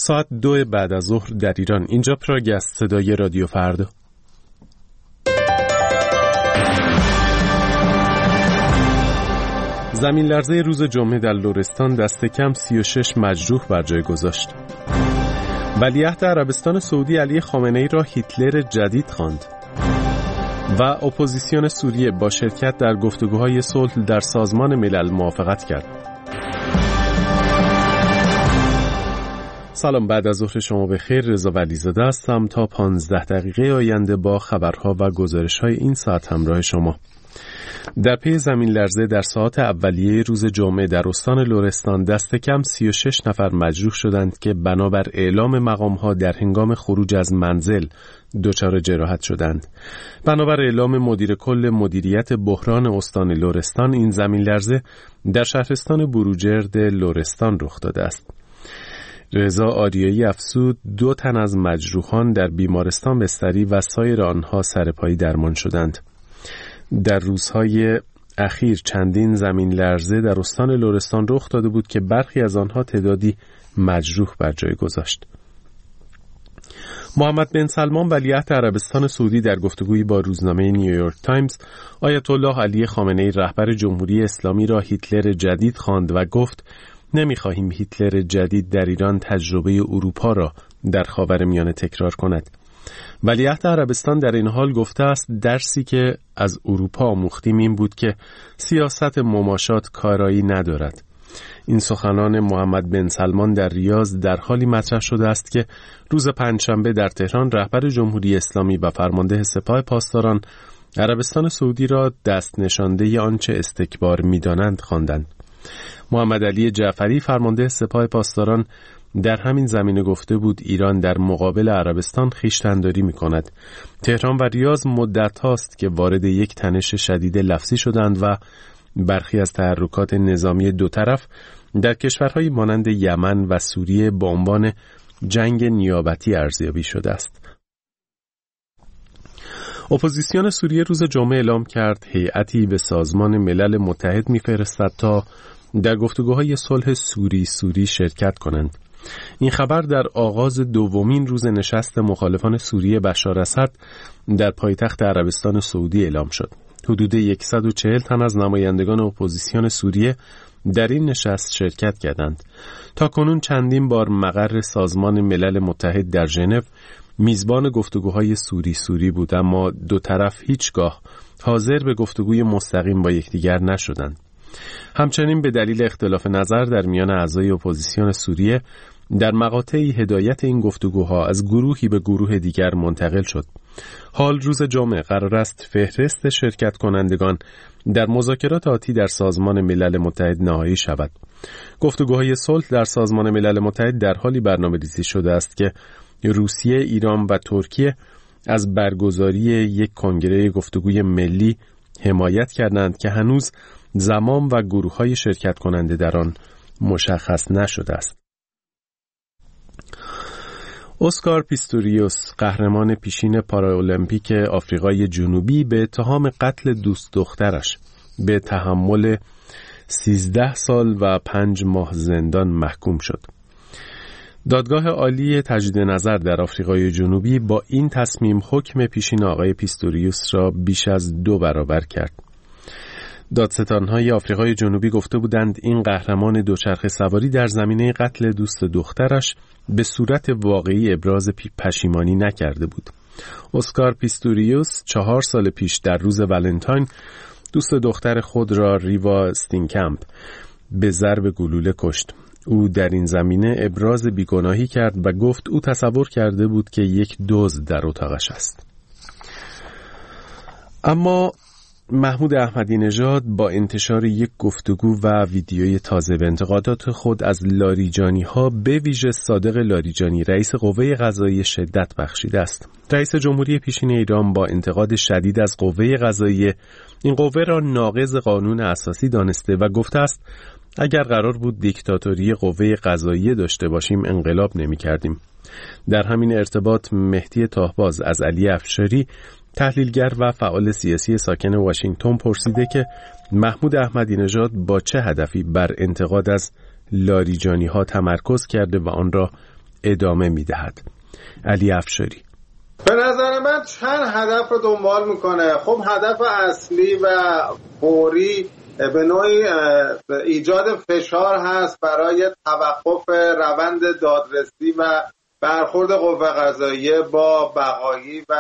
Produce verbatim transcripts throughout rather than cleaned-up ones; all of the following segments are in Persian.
ساعت دو بعد از ظهر در ایران. اینجا پراگ است، صدای رادیو فردا. زمین لرزه روز جمعه در لرستان دست کم سی و شش مجروح بر جای گذاشت. ولیعهد عربستان سعودی علی خامنه‌ای را هیتلر جدید خواند و اپوزیسیون سوریه با شرکت در گفتگوهای صلح در سازمان ملل موافقت کرد. سلام، بعد از ظهر شما بخیر. رضا ولیزاده هستم. تا پانزده دقیقه آینده با خبرها و گزارش‌های این ساعت همراه شما. در پی زمین لرزه در ساعات اولیه روز جمعه در استان لرستان دست کم سی و شش نفر مجروح شدند که بنابر اعلام مقام‌ها در هنگام خروج از منزل دچار جراحت شدند. بنابر اعلام مدیر کل مدیریت بحران استان لرستان، این زمین لرزه در شهرستان بروجرد لرستان رخ داده است. رضا آریایی افزود دو تن از مجروحان در بیمارستان بستری و سایر آنها سرپایی درمان شدند. در روزهای اخیر چندین زمین لرزه در استان لرستان رخ داده بود که برخی از آنها تعدادی مجروح بر جای گذاشت. محمد بن سلمان ولیعهد عربستان سعودی در گفتگویی با روزنامه نیویورک تایمز آیت الله علی خامنه‌ای رهبر جمهوری اسلامی را هیتلر جدید خواند و گفت نمی‌خواهیم هیتلر جدید در ایران تجربه اروپا را در خاورمیانه تکرار کند. ولیعهد عربستان در این حال گفته است درسی که از اروپا آموختیم این بود که سیاست مماشات کارایی ندارد. این سخنان محمد بن سلمان در ریاض در حالی مطرح شده است که روز پنجشنبه در تهران رهبر جمهوری اسلامی و فرمانده سپاه پاسداران عربستان سعودی را دست نشانده آنچه استکبار می‌دانند خواندند. محمد علی جعفری فرمانده سپاه پاسداران در همین زمینه گفته بود ایران در مقابل عربستان خویشتن‌داری می‌کند. تهران و ریاض مدت هاست که وارد یک تنش شدید لفظی شدند و برخی از تحرکات نظامی دو طرف در کشورهای مانند یمن و سوریه با عنوان جنگ نیابتی ارزیابی شده است. اپوزیسیون سوریه روز جمعه اعلام کرد هیئتی به سازمان ملل متحد می‌فرستد تا در گفتگوهای صلح سوری سوری شرکت کنند. این خبر در آغاز دومین روز نشست مخالفان سوریه بشار اسد در پایتخت عربستان سعودی اعلام شد. حدود صد و چهل تن از نمایندگان اپوزیسیون سوریه در این نشست شرکت کردند. تاکنون چندین بار مقر سازمان ملل متحد در ژنو میزبان گفتگوهای سوری سوری بود، اما دو طرف هیچگاه حاضر به گفتگوی مستقیم با یکدیگر نشدند. همچنین به دلیل اختلاف نظر در میان اعضای اپوزیسیون سوریه در مقاطعی هدایت این گفتگوها از گروهی به گروه دیگر منتقل شد. حال روز جمعه قرار است فهرست شرکت کنندگان در مذاکرات آتی در سازمان ملل متحد نهایی شود. گفتگوهای صلح در سازمان ملل متحد در حالی برنامه‌ریزی شده است که روسیه، ایران و ترکیه از برگزاری یک کنگره گفتگوی ملی حمایت کردند که هنوز زمان و گروه‌های شرکت کننده در آن مشخص نشده است. اسکار پیستوریوس، قهرمان پیشین پارالمپیک آفریقای جنوبی، به اتهام قتل دوست دخترش به تحمل سیزده سال و پنج ماه زندان محکوم شد. دادگاه عالی تجدید نظر در آفریقای جنوبی با این تصمیم حکم پیشین آقای پیستوریوس را بیش از دو برابر کرد. دادستان‌های آفریقای جنوبی گفته بودند این قهرمان دوچرخه سواری در زمینه قتل دوست دخترش به صورت واقعی ابراز پشیمانی نکرده بود. اسکار پیستوریوس چهار سال پیش در روز ولنتاین دوست دختر خود را ریوا استینکمپ به ضرب گلوله کشت. او در این زمینه ابراز بیگناهی کرد و گفت او تصور کرده بود که یک دزد در اتاقش است. اما محمود احمدی نژاد با انتشار یک گفتگو و ویدیوی تازه به انتقادات خود از لاریجانی‌ها به ویژه صادق لاریجانی رئیس قوه قضاییه شدت بخشیده است. رئیس جمهوری پیشین ایران با انتقاد شدید از قوه قضاییه این قوه را ناقض قانون اساسی دانسته و گفته است اگر قرار بود دیکتاتوری قوه قضاییه داشته باشیم انقلاب نمی کردیم. در همین ارتباط مهدی تاهباز از علی افشاری تحلیلگر و فعال سیاسی ساکن واشنگتن پرسیده که محمود احمدی نژاد با چه هدفی بر انتقاد از لاریجانی ها تمرکز کرده و آن را ادامه میدهد. علی افشاری: به نظر من چند هدف رو دنبال میکنه. خب هدف اصلی و فوری به نوعی ایجاد فشار هست برای توقف روند دادرسی و برخورد قوه قضاییه با بقایی و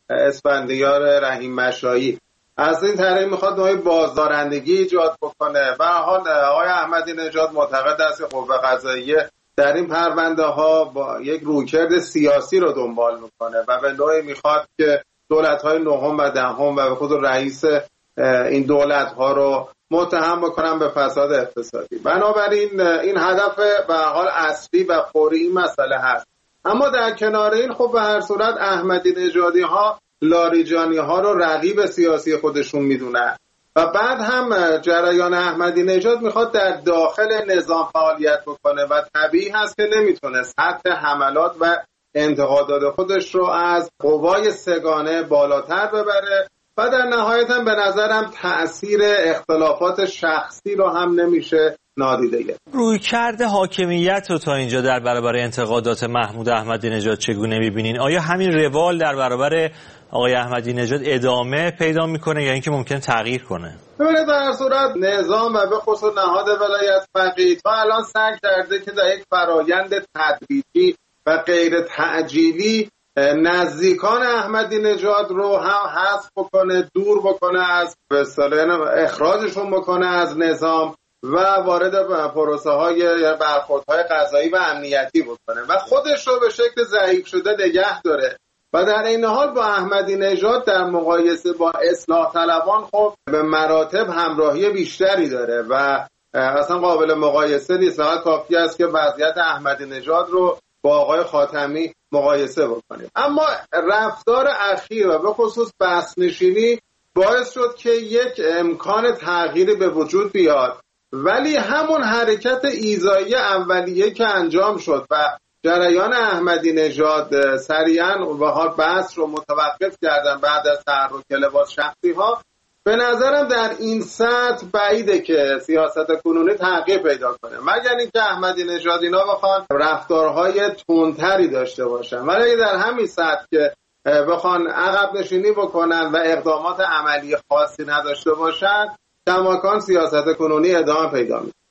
اسفندیار رحیم مشایی. از این طریق میخواد نوعی بازدارندگی ایجاد بکنه. و حال آقای احمدی نژاد معتقد است که قوه قضاییه در این پرونده ها با یک رویکرد سیاسی رو دنبال میکنه و به نوعی میخواد که دولت های نهم و دهم و به خود رئیس این دولت ها رو متهم بکنن به فساد اقتصادی. بنابراین این هدف به حال اصلی و فوری این مسئله هست. اما در کنار این خب به هر صورت احمدی نژادی ها لاریجانی ها رو رقیب سیاسی خودشون میدونن و بعد هم جریان احمدی نژاد میخواد در داخل نظام فعالیت بکنه و طبیعی هست که نمیتونه سطح حملات و انتقادات خودش رو از قوای سگانه بالاتر ببره و در نهایت هم به نظرم تأثیر اختلافات شخصی رو هم نمیشه نادیده گرفت. رویکرد حاکمیت رو تا اینجا در برابر انتقادات محمود احمدی نژاد چگونه می‌بینین؟ آیا همین روال در برابر آقای احمدی نژاد ادامه پیدا میکنه یا اینکه ممکن تغییر کنه؟ ببینید در هر صورت نظام و به خصوص نهاد ولایت فقیه تا الان سعی کرده که در یک فرایند تدریجی و غیر تعجیلی نزدیکان احمدی نژاد رو هم حذف بکنه، دور بکنه از به اصطلاح اخراجشون بکنه از نظام و وارد پروسه های یا برخوردهای قضایی و امنیتی بکنه و خودش رو به شکل ضعیف شده نگه داره و در این حال با احمدی نژاد در مقایسه با اصلاح طلبان خب به مراتب همراهی بیشتری داره و اصلا قابل مقایسه نیست. فقط کافی است که وضعیت احمدی نژاد رو با آقای خاتمی مقایسه بکنیم. اما رفتار اخیر و به خصوص بسنشینی باعث شد که یک امکان تغییری به وجود بیاد، ولی همون حرکت ایذایی اولیه که انجام شد و جریان احمدی نژاد سریعا و حال بحث رو متوقف کردن بعد از تحرک لباس شخصی ها، به نظرم در این سطح بعیده که سیاست کنونی تغییر پیدا کنه، مگر اینکه احمدی نژاد اینا بخوان رفتارهای تندتری داشته باشن. ولی در همین سطح که بخوان عقب نشینی بکنن و اقدامات عملی خاصی نداشته باشن، کماکان سیاست کنونی ادامه پیدا میکنه.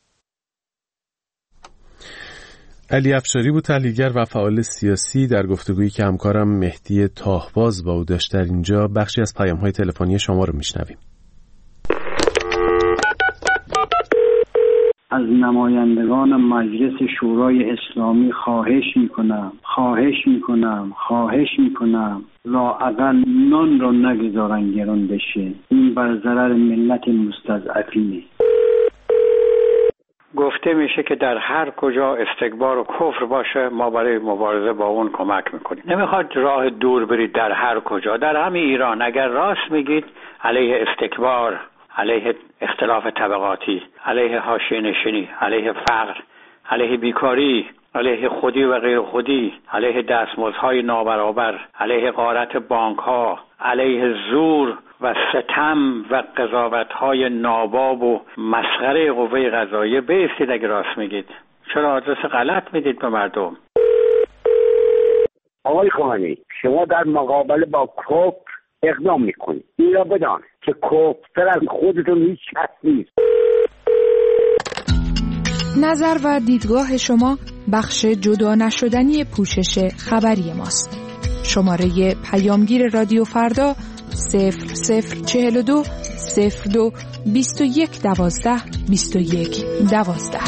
علی افشاری بود، تحلیلگر و فعال سیاسی، در گفتگویی که همکارم مهدی تاهباز با او داشت. در اینجا بخشی از پیام‌های تلفنی شما رو میشنویم. از نمایندگان مجلس شورای اسلامی خواهش میکنم خواهش میکنم خواهش میکنم لااقل نان رو نگذارن گران بشه. این بر ضرر ملت مستضعفینه. گفته میشه که در هر کجا استکبار و کفر باشه ما برای مبارزه با اون کمک میکنیم. نمیخواد راه دور برید در هر کجا. در همین ایران اگر راست میگید علیه استکبار، علیه اختلاف طبقاتی، علیه حاشیه نشینی، علیه فقر، علیه بیکاری، علیه خودی و غیر خودی، علیه دستمزدهای نابرابر، علیه غارت بانک‌ها، علیه زور و ستم و قضاوت‌های ناباب و مسخره قوه قضاییه بایستید اگه راست میگید. چرا آدرس غلط میدید به مردم؟ آقای خامنه‌ای، شما در مقابله با کفر اقدام میکنید. این را بدان که کفر از خودتون هیچ کس نیست. نظر و دیدگاه شما بخش جدا نشدنی پوشش خبری ماست. شماره پیامگیر رادیو فردا صفر صفر چهل و دو صفر دو بیست و یک دوازده بیست و یک دوازده.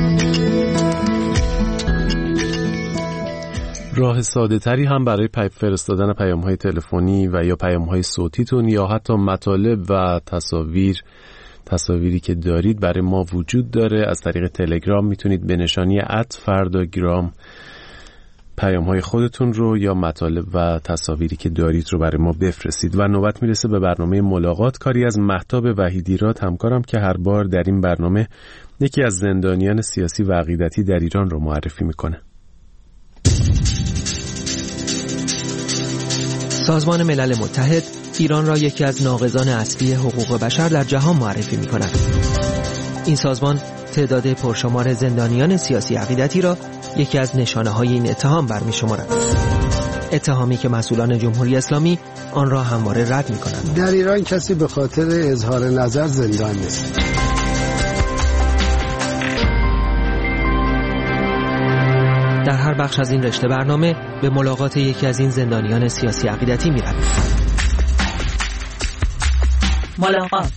راه ساده تری هم برای پیام فرستادن پیام های تلفنی و یا پیام های صوتیتون یا حتی مطالب و تصاویر تصاویری که دارید برای ما وجود داره. از طریق تلگرام میتونید به نشانی ات فرداگرام پیام های خودتون رو یا مطالب و تصاویری که دارید رو برای ما بفرستید. و نوبت میرسه به برنامه ملاقات، کاری از مهتاب وحیدیراد، همکارم که هر بار در این برنامه یکی از زندانیان سیاسی و عقیدتی در ایران رو معرفی میکنه. سازمان ملل متحد ایران را یکی از ناقضان اصلی حقوق بشر در جهان معرفی می‌کند. این سازمان تعداد پرشمار زندانیان سیاسی عقیدتی را یکی از نشانه‌های این اتهام برمی‌شمارد. اتهامی که مسئولان جمهوری اسلامی آن را همواره رد می‌کنند. در ایران کسی به خاطر اظهار نظر زندان نیست. در هر بخش از این رشته برنامه به ملاقات یکی از این زندانیان سیاسی عقیدتی می‌رویم. ملاقات.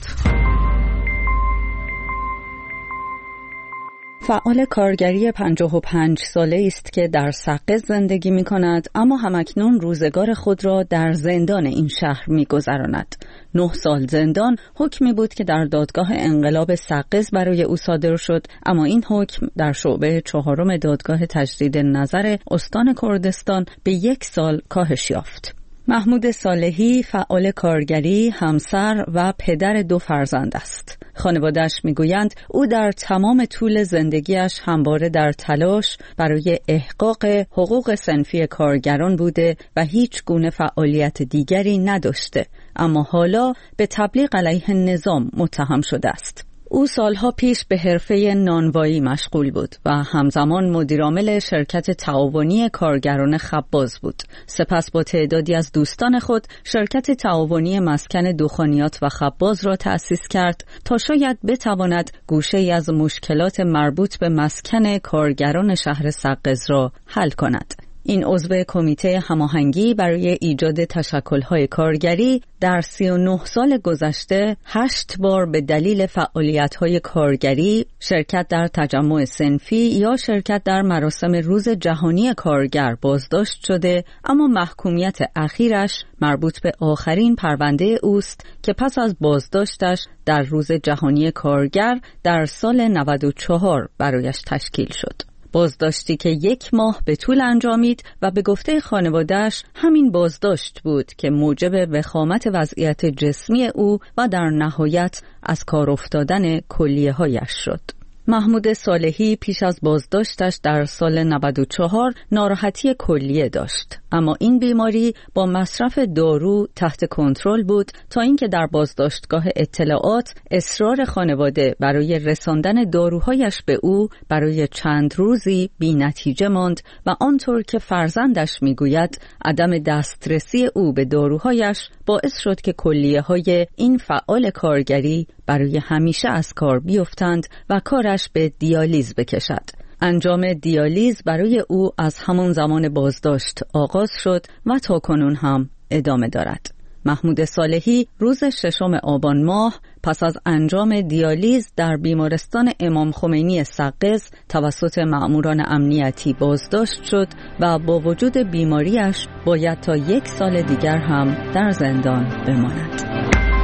فعال کارگری پنجاه و پنج ساله است که در سقز زندگی می کند، اما همکنون روزگار خود را در زندان این شهر می گذراند. نه سال زندان حکمی بود که در دادگاه انقلاب سقز برای او صادر شد، اما این حکم در شعبه چهارم دادگاه تجدید نظر استان کردستان به یک سال کاهش یافت. محمود صالحی فعال کارگری، همسر و پدر دو فرزند است. خانواده‌اش میگویند او در تمام طول زندگیش همواره در تلاش برای احقاق حقوق صنفی کارگران بوده و هیچ گونه فعالیت دیگری نداشته، اما حالا به تبلیغ علیه نظام متهم شده است. او سالها پیش به حرفه نانوایی مشغول بود و همزمان مدیرعامل شرکت تعاونی کارگران خباز بود. سپس با تعدادی از دوستان خود شرکت تعاونی مسکن دخانیات و خباز را تأسیس کرد تا شاید بتواند گوشه‌ای از مشکلات مربوط به مسکن کارگران شهر سقز را حل کند. این عضو کمیته هماهنگی برای ایجاد تشکل‌های کارگری در سی و نه سال گذشته هشت بار به دلیل فعالیت‌های کارگری، شرکت در تجمع صنفی یا شرکت در مراسم روز جهانی کارگر بازداشت شده، اما محکومیت اخیرش مربوط به آخرین پرونده اوست که پس از بازداشتش در روز جهانی کارگر در سال نود و چهار برایش تشکیل شد. بازداشتی که یک ماه به طول انجامید و به گفته خانواده‌اش همین بازداشت بود که موجب وخامت وضعیت جسمی او و در نهایت از کار افتادن کلیه‌هایش شد. محمود صالحی پیش از بازداشتش در سال نود و چهار ناراحتی کلیه داشت، اما این بیماری با مصرف دارو تحت کنترل بود تا اینکه در بازداشتگاه اطلاعات اصرار خانواده برای رساندن داروهایش به او برای چند روزی بی نتیجه ماند و آنطور که فرزندش میگوید عدم دسترسی او به داروهایش باعث شد که کلیه‌های این فعال کارگری برای همیشه از کار بیفتند و کارش به دیالیز بکشد. انجام دیالیز برای او از همان زمان بازداشت آغاز شد و تا کنون هم ادامه دارد. محمود صالحی روز ششم آبان ماه پس از انجام دیالیز در بیمارستان امام خمینی سقز توسط مأموران امنیتی بازداشت شد و با وجود بیماریش باید تا یک سال دیگر هم در زندان بماند.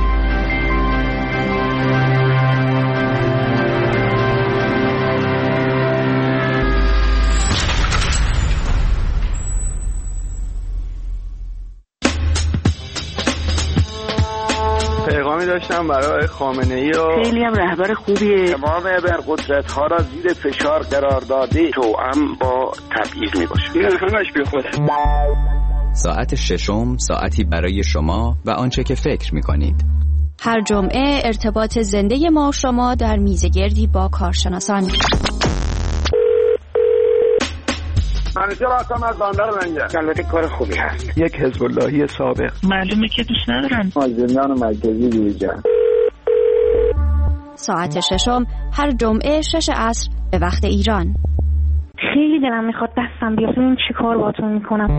پیغامی داشتم برای خامنه‌ای و خیلی هم رهبر خوبیه. تمام ابرقدرت ها را زیر فشار قرار داده، توأم با تبعیض میباشه. این همش بی خوده. ساعت ششم ساعتی برای شما و آنچه که فکر میکنید. هر جمعه ارتباط زنده ما شما در میزگردی با کارشناسان. منیجر هستم از بندر منگه. البته کار خوبی هست. یک حزب اللهی سابق. معلومه که دوست ندارن. مازندران و مرکزی بیرجان. ساعت ششم هر جمعه شش عصر به وقت ایران. خیلی دلم میخواد دستم بیفته، این چی کار باتون میکنم.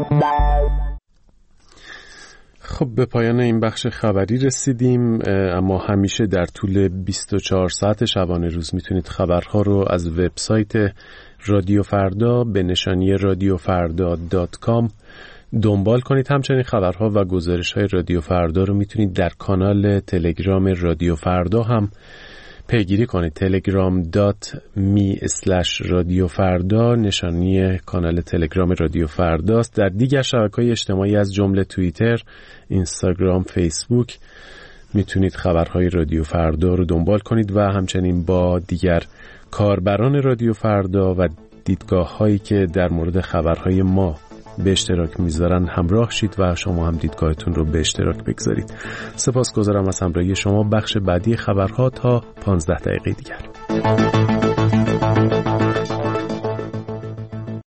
خب به پایان این بخش خبری رسیدیم، اما همیشه در طول بیست و چهار ساعت شبانه روز میتونید خبرها رو از وبسایت رادیو فردا به نشانی رادیو فردا دات کام دنبال کنید. همچنین خبرها و گزارش‌های رادیو فردا رو میتونید در کانال تلگرام رادیو فردا هم پیگیری کنید. تلگرام دات می اسلش رادیو فردا نشانی کانال تلگرام رادیو فرداست. در دیگر شبکه‌های اجتماعی از جمله توییتر، اینستاگرام، فیسبوک میتونید خبرهای رادیو فردا رو دنبال کنید و همچنین با دیگر کاربران رادیو فردا و دیدگاه هایی که در مورد خبرهای ما به اشتراک میذارن همراه شید و شما هم دیدگاهتون رو به اشتراک بگذارید. سپاسگزارم از همراهی شما. بخش بعدی خبرها تا پانزده دقیقه دیگر. باشید.